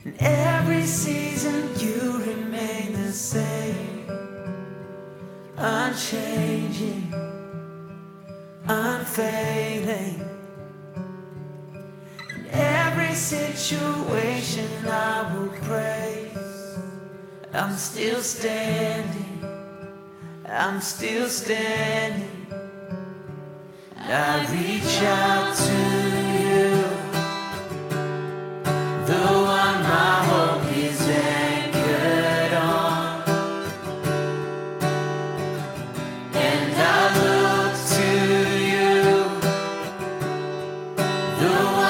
In every season you remain the same, unchanging, unfailing. In every situation I will praise. I'm still standing, I'm still standing. I reach out to you, the one my hope is anchored on, and I look to you, the